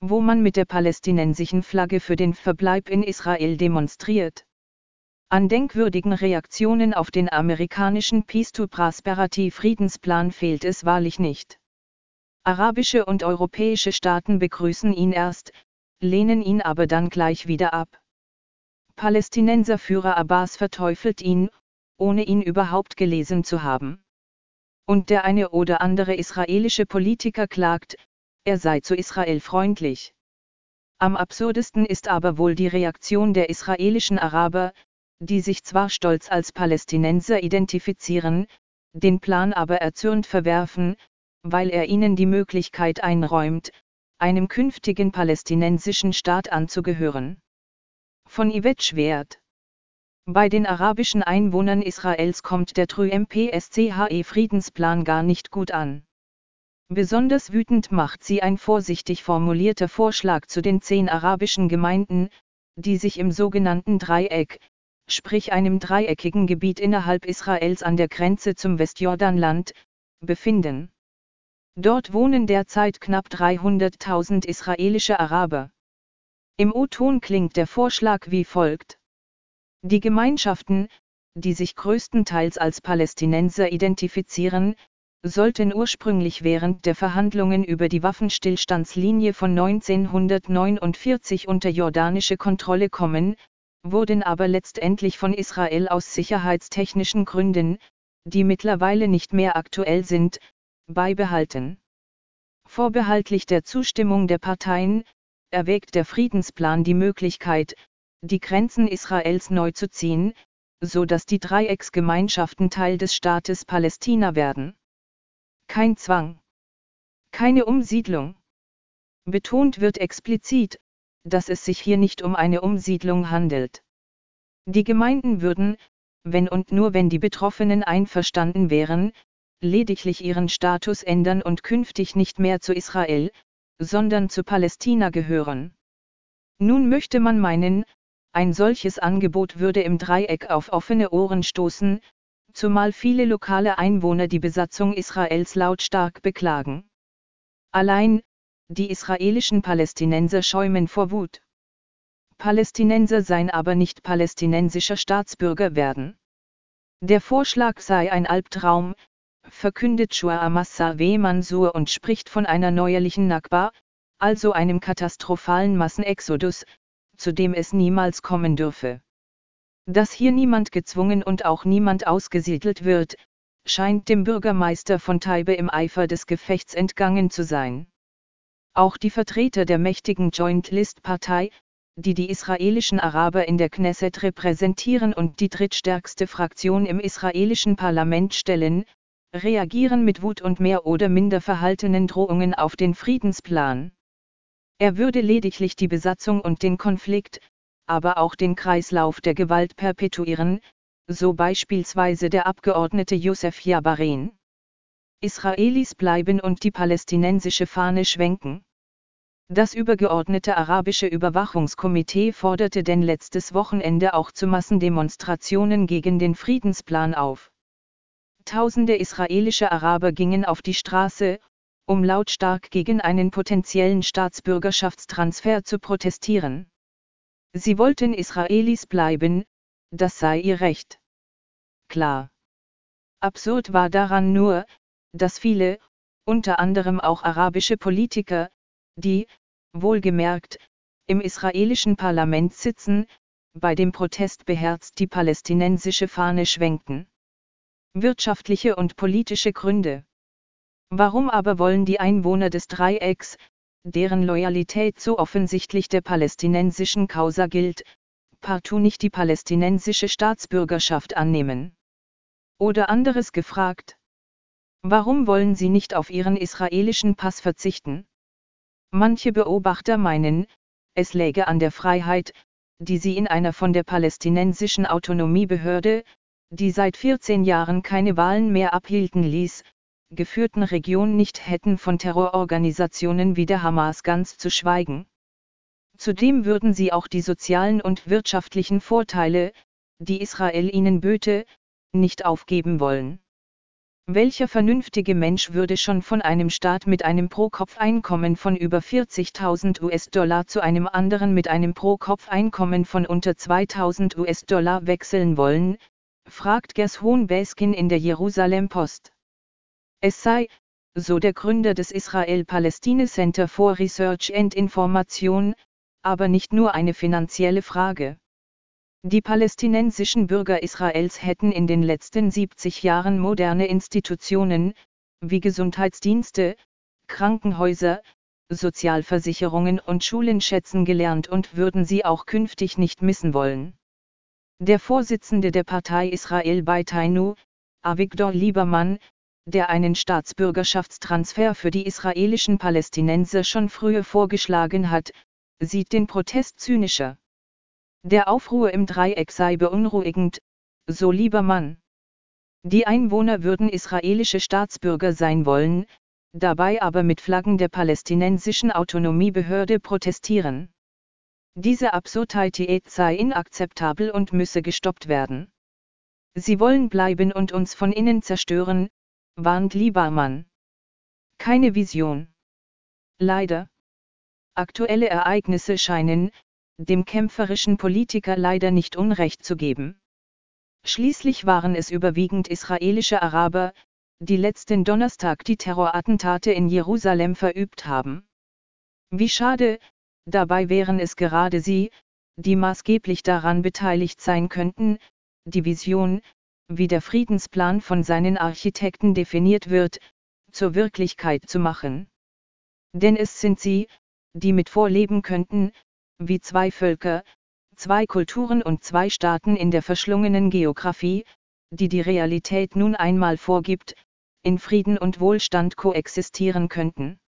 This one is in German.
wo man mit der palästinensischen Flagge für den Verbleib in Israel demonstriert. An denkwürdigen Reaktionen auf den amerikanischen Peace to Prosperity Friedensplan fehlt es wahrlich nicht. Arabische und europäische Staaten begrüßen ihn erst, lehnen ihn aber dann gleich wieder ab. Palästinenserführer Abbas verteufelt ihn, ohne ihn überhaupt gelesen zu haben. Und der eine oder andere israelische Politiker klagt, er sei zu Israel freundlich. Am absurdesten ist aber wohl die Reaktion der israelischen Araber, die sich zwar stolz als Palästinenser identifizieren, den Plan aber erzürnt verwerfen, weil er ihnen die Möglichkeit einräumt, einem künftigen palästinensischen Staat anzugehören. Von Yvette Schwert. Bei den arabischen Einwohnern Israels kommt der Trump-PSCHE-Friedensplan gar nicht gut an. Besonders wütend macht sie ein vorsichtig formulierter Vorschlag zu den 10 arabischen Gemeinden, die sich im sogenannten Dreieck, sprich einem dreieckigen Gebiet innerhalb Israels an der Grenze zum Westjordanland, befinden. Dort wohnen derzeit knapp 300.000 israelische Araber. Im O-Ton klingt der Vorschlag wie folgt. Die Gemeinschaften, die sich größtenteils als Palästinenser identifizieren, sollten ursprünglich während der Verhandlungen über die Waffenstillstandslinie von 1949 unter jordanische Kontrolle kommen, wurden aber letztendlich von Israel aus sicherheitstechnischen Gründen, die mittlerweile nicht mehr aktuell sind, beibehalten. Vorbehaltlich der Zustimmung der Parteien, erwägt der Friedensplan die Möglichkeit, die Grenzen Israels neu zu ziehen, so dass die Dreiecksgemeinschaften Teil des Staates Palästina werden. Kein Zwang. Keine Umsiedlung. Betont wird explizit, dass es sich hier nicht um eine Umsiedlung handelt. Die Gemeinden würden, wenn und nur wenn die Betroffenen einverstanden wären, lediglich ihren Status ändern und künftig nicht mehr zu Israel, sondern zu Palästina gehören. Nun möchte man meinen, ein solches Angebot würde im Dreieck auf offene Ohren stoßen, zumal viele lokale Einwohner die Besatzung Israels lautstark beklagen. Allein, die israelischen Palästinenser schäumen vor Wut. Palästinenser seien aber nicht palästinensischer Staatsbürger werden. Der Vorschlag sei ein Albtraum, verkündet Shua Massaweh Mansour und spricht von einer neuerlichen Nakba, also einem katastrophalen Massenexodus, zu dem es niemals kommen dürfe. Dass hier niemand gezwungen und auch niemand ausgesiedelt wird, scheint dem Bürgermeister von Taibe im Eifer des Gefechts entgangen zu sein. Auch die Vertreter der mächtigen Joint-List-Partei, die die israelischen Araber in der Knesset repräsentieren und die drittstärkste Fraktion im israelischen Parlament stellen, reagieren mit Wut und mehr oder minder verhaltenen Drohungen auf den Friedensplan. Er würde lediglich die Besatzung und den Konflikt, aber auch den Kreislauf der Gewalt perpetuieren, so beispielsweise der Abgeordnete Yosef Jabarin. Israelis bleiben und die palästinensische Fahne schwenken. Das übergeordnete arabische Überwachungskomitee forderte denn letztes Wochenende auch zu Massendemonstrationen gegen den Friedensplan auf. Tausende israelische Araber gingen auf die Straße, um lautstark gegen einen potenziellen Staatsbürgerschaftstransfer zu protestieren. Sie wollten Israelis bleiben, das sei ihr Recht. Klar. Absurd war daran nur, dass viele, unter anderem auch arabische Politiker, die, wohlgemerkt, im israelischen Parlament sitzen, bei dem Protest beherzt die palästinensische Fahne schwenkten. Wirtschaftliche und politische Gründe. Warum aber wollen die Einwohner des Dreiecks, deren Loyalität so offensichtlich der palästinensischen Causa gilt, partout nicht die palästinensische Staatsbürgerschaft annehmen? Oder anderes gefragt: Warum wollen sie nicht auf ihren israelischen Pass verzichten? Manche Beobachter meinen, es läge an der Freiheit, die sie in einer von der palästinensischen Autonomiebehörde, die seit 14 Jahren keine Wahlen mehr abhielten ließ, geführten Region nicht hätten, von Terrororganisationen wie der Hamas ganz zu schweigen. Zudem würden sie auch die sozialen und wirtschaftlichen Vorteile, die Israel ihnen böte, nicht aufgeben wollen. Welcher vernünftige Mensch würde schon von einem Staat mit einem Pro-Kopf-Einkommen von über 40.000 US-Dollar zu einem anderen mit einem Pro-Kopf-Einkommen von unter 2.000 US-Dollar wechseln wollen, fragt Gershon Baskin in der Jerusalem Post. Es sei, so der Gründer des Israel-Palästina Center for Research and Information, aber nicht nur eine finanzielle Frage. Die palästinensischen Bürger Israels hätten in den letzten 70 Jahren moderne Institutionen, wie Gesundheitsdienste, Krankenhäuser, Sozialversicherungen und Schulen schätzen gelernt und würden sie auch künftig nicht missen wollen. Der Vorsitzende der Partei Israel Beiteinu, Avigdor Lieberman, der einen Staatsbürgerschaftstransfer für die israelischen Palästinenser schon früher vorgeschlagen hat, sieht den Protest zynischer. Der Aufruhr im Dreieck sei beunruhigend, so Lieberman. Die Einwohner würden israelische Staatsbürger sein wollen, dabei aber mit Flaggen der palästinensischen Autonomiebehörde protestieren. Diese Absurdität sei inakzeptabel und müsse gestoppt werden. Sie wollen bleiben und uns von innen zerstören, warnt Lieberman. Keine Vision. Leider. Aktuelle Ereignisse scheinen, dem kämpferischen Politiker leider nicht Unrecht zu geben. Schließlich waren es überwiegend israelische Araber, die letzten Donnerstag die Terrorattentate in Jerusalem verübt haben. Wie schade, dabei wären es gerade sie, die maßgeblich daran beteiligt sein könnten, die Vision, wie der Friedensplan von seinen Architekten definiert wird, zur Wirklichkeit zu machen. Denn es sind sie, die mit vorleben könnten, wie zwei Völker, zwei Kulturen und zwei Staaten in der verschlungenen Geographie, die die Realität nun einmal vorgibt, in Frieden und Wohlstand koexistieren könnten.